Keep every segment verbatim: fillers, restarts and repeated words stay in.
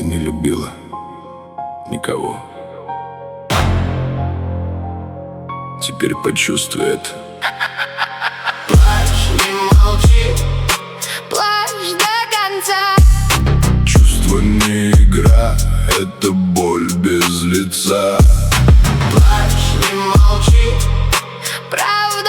не любила никого. Теперь почувствуй это. Плачь, не молчи, плачь до конца. Чувство не игра, это боль без лица. Плачь, не молчи, правда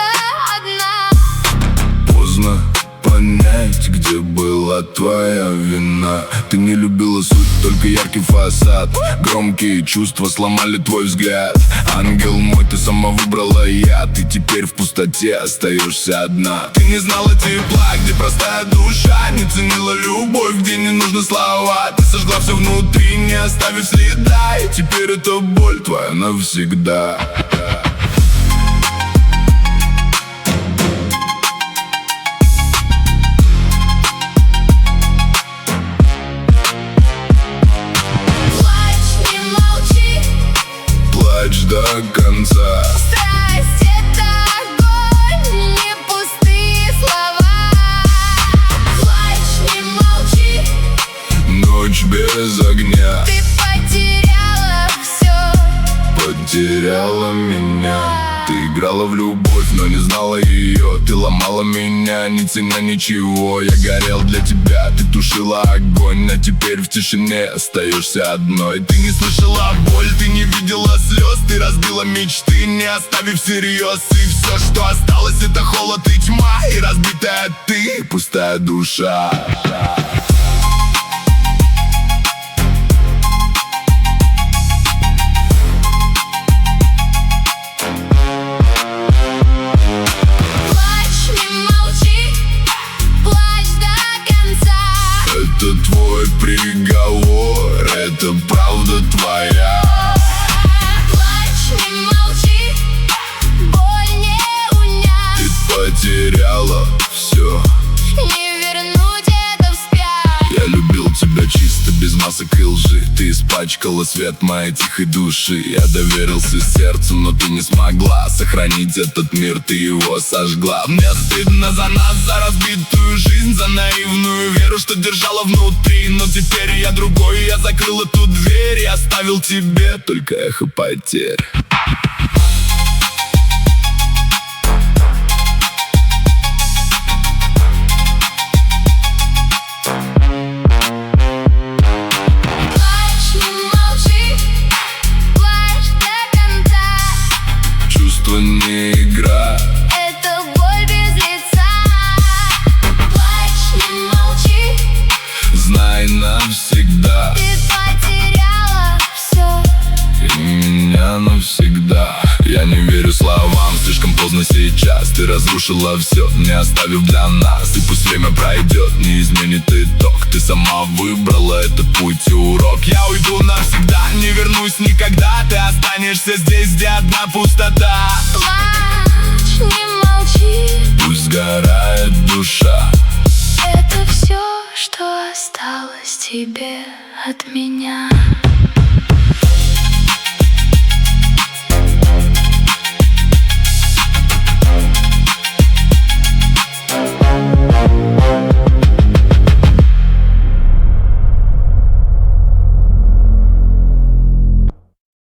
одна. Поздно понять, где была твоя вина. Ты не любила суть, только яркий фасад. Громкие чувства сломали твой взгляд. Ангел мой, ты сама выбрала я. Ты теперь в пустоте остаешься одна. Ты не знала тепла, где простая душа. Не ценила любовь, где не нужны слова. Ты сожгла все внутри, не оставив следа. И теперь эта боль твоя навсегда. Плачь до конца. Страсть — это огонь, не пустые слова. Плачь, не молчи, Ночь без огня. ты потеряла все. Потеряла меня. Ты играла в любовь, но не знала ее. Ты ломала меня, не ценя ничего. Я горел для тебя, ты тушила огонь. А теперь в тишине остаешься одной. Ты не слышала боль, ты не видела слез. Ты разбила мечты, не оставив всерьез. И все, что осталось, это холод и тьма. И разбитая ты, пустая душа. Это твой приговор, это правда твоя. Плачь, не молчи, боль не унять. Ты потеряла все. Не вернуть это вспять. Я любил тебя чисто, без масок и лжи. Ты испачкала свет моей тихой души. Я доверился сердцу, но ты не смогла сохранить этот мир, ты его сожгла. Мне стыдно за нас, за разбитую жизнь, за наивную веру, что держала внутри. Но теперь я другой, я закрыл эту дверь и оставил тебе только эхо потерь. Чувство не игра, это боль без лица. Плачь, не молчи, знай навсегда. ты потеряла все. И меня навсегда. Я не верю словам, слишком поздно сейчас. Ты разрушила все, не оставив для нас. И пусть время пройдет, не изменит итог. Ты сама выбрала этот путь и урок. Я уйду навсегда, не вернусь никогда. Ты останешься здесь, где одна пустота. Плачь, не молчи, Пусть сгорает душа. это все, что осталось тебе от меня.